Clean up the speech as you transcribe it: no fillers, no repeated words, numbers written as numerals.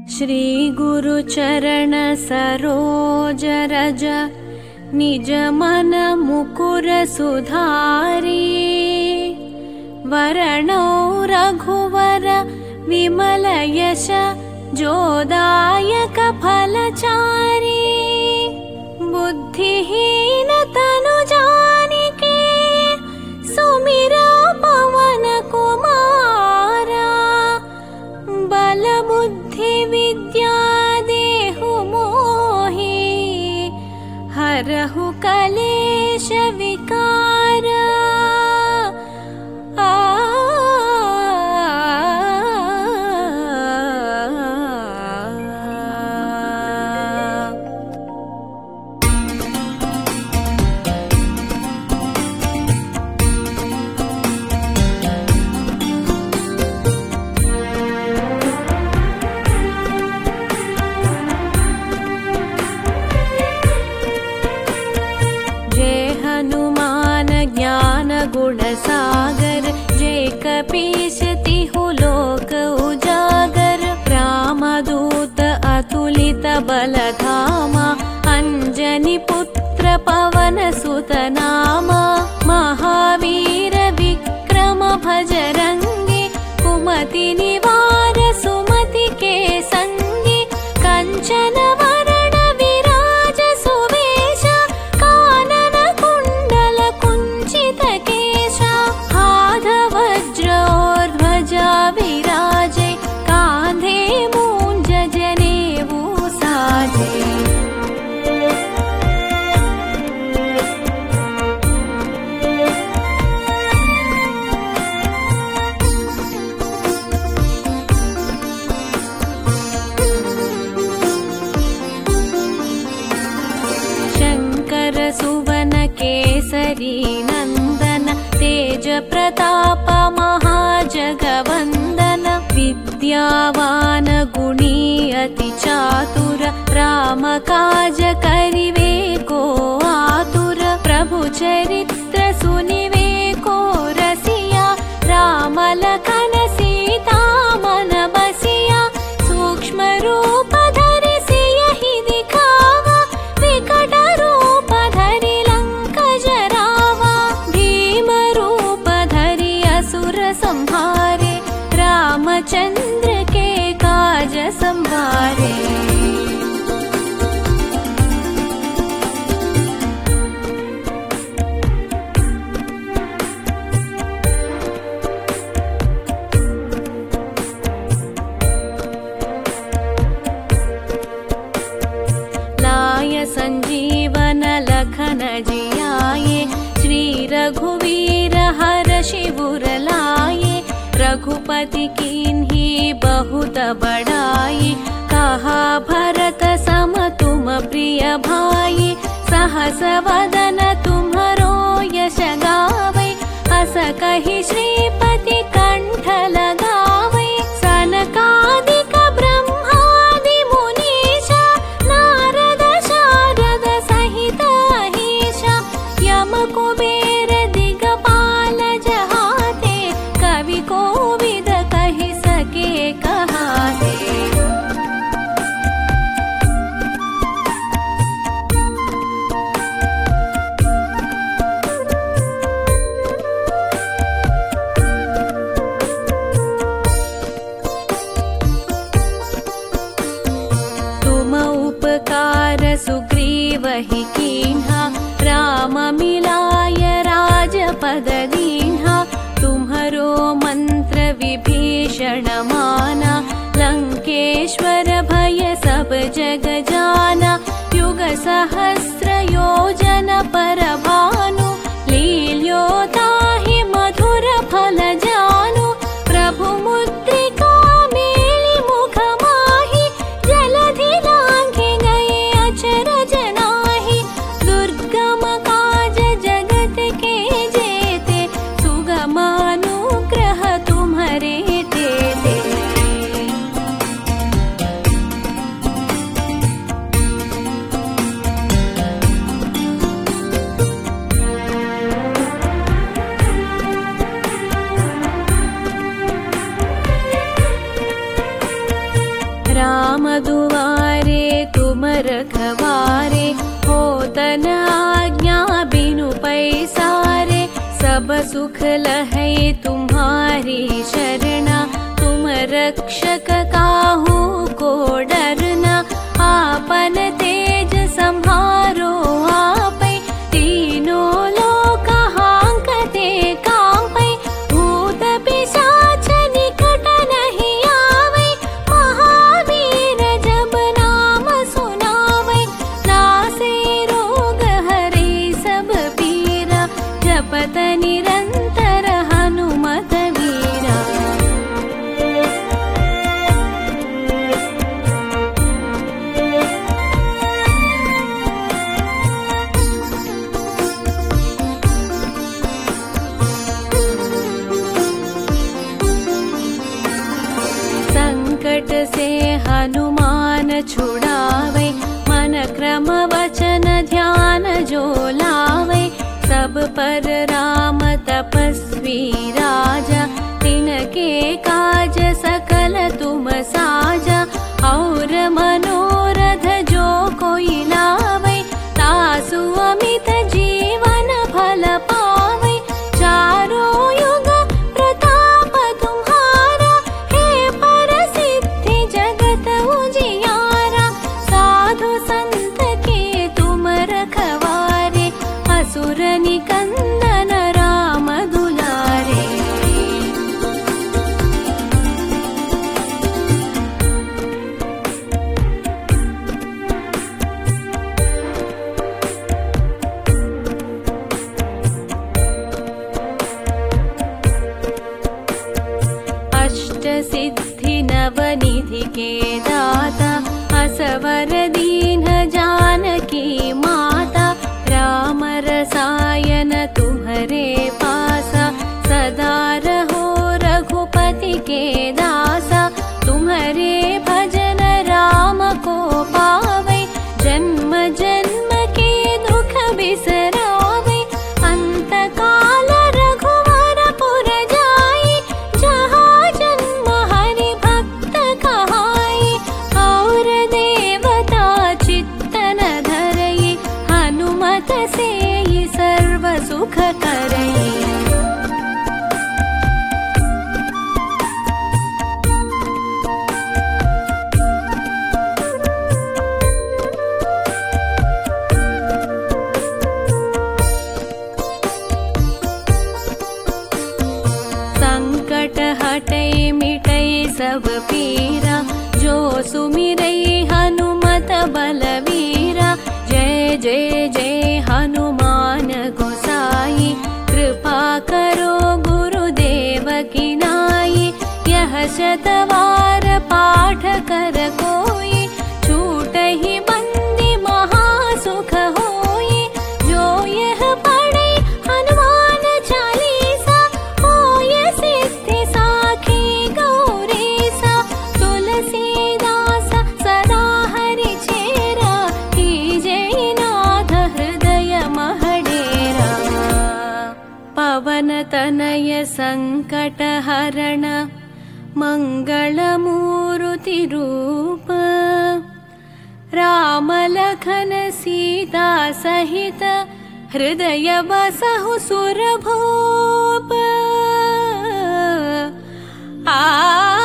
श्री गुरु चरण सरोज रज निज मन मुकुर सुधारी वरणौ रघुवर विमल यश जोदायक फलचारी बुद्धिहीन तनु जानिके सुमिरा पवन कुमारा बल बुद्धि विद्या देहु मोहि हरहु कलेश विकार गुण सागर जय कपीश तिहु लोक उजागर रामदूत अतुलित बलधामा अंजनी पुत्र पवन सुत नामा महावीर विक्रम भजरंगी कुमति निवार सुमति के संगी कंचन वरण विराज सुवेश कानन कुंडल कुंचित वज्रोर्ध्वजा विराजे कांधे मूंज जनेऊ साजे शंकर सुवन केसरी नंदन तेज प्रताप महाजगवंदन विद्यावान गुणी अति चातुर राम काज करिवे को आतुर प्रभु चरित्र सुनिवे को रसिया राम लखन सीता मन बसिया सूक्ष्म रूप धरि सियहि दिखावा विकट रूप धरि लंक जरावा भीम रूप धरि असुर संहारे रामचंद्र के काज संभारे लाय संजीवन लखन जियाये श्री रघुवीर हर्षि उर लाये रघुपति कीन्ही बहुत बड़ाई कहा भरत सम तुम प्रिय भाई सहस वदन तुम्हरो यश गावै अस कहि श्रीपति कंठ लगावै सनकादिक ब्रह्मादि मुनीशा नारद शारद सहित अहीशा यम कुबेर दिगपाल जहाते कवि कोविद कहि सके कहाते तुम उपकार सुग्रीव ही कीन्हा राम मिलाय राजपद दीन्हा तुम्हरो मंत्र विभीषण माना लंकेश्वर भय सब जग जाना युग सहस्र योजन पर भानु लील्योताहि मधुर फल जानु प्रभु मुद्रिका मेलि मुख माहि जलधि लांघि गए अचरज नाहि दुर्गम काज जगत के जेते सुगम अनुग्रह तुम्हरे तेते राम दुआरे तुम रखवारे, होतन आज्ञा बिनु पैसारे। सब सुख लहै तुम्हारी शरणा, तुम रक्षक काहू को डरना। आपन तेज सम्हारो आपै, तीनों लोक हांकते कांपै। भूत पिशाच निकट नहीं आवै, महावीर जब नाम सुनावै। नासे रोग हरै सब पीरा, जपत निरंतर हनुमत वीरा। संकट से हनुमान छुड़ावे, मन क्रम वचन ध्यान जो लावे। सब पर राम तपस्वी राजा, तिनके काज सकल तुम साजा। और मनोरथ जो कोई लावे, तासु अमित जीवन फल पावे। चारों युग प्रताप तुम्हारा, हे परसिद्धि जगत उजियारा। साधु संत के तुम रखवारे, असुर निकंदन राम दुलारे। अष्ट सिद्धि नवनिधि के दाता, असवर दीन जानकी माता। राम रसायन तुम्हारे पासा, सदा रहो रघुपति के दासा। तुम्हारे भजन राम को पावे, जन्म जन्म के दुख बिसरावे। अंत काल रघुवर पुर जाई, जहाँ जन्म हरि भक्त कहाई। और देवता चित्तन धरई, हनुमत से ही सर्व सुख करई। संकट हटै मिटै सब पीरा, जो सुमिरै हनुमत बलवीरा। जय जय जय हनुमान गोसाई, कृपा करो गुरुदेव की नाई। यह शतवार पाठ कर कोई, छूटहि बंदी महासुख होई। जो यह पढ़े हनुमान चालीसा, होय सिद्धि साखी गौरीसा। तुलसीदास सदा हरि चेरा, कीजय नाथ हृदय महडेरा। पवन तनय संकट हरण, मंगल मूर्ति रूप। राम लखन सीता सहित, हृदय बसहु सुरभूप। आ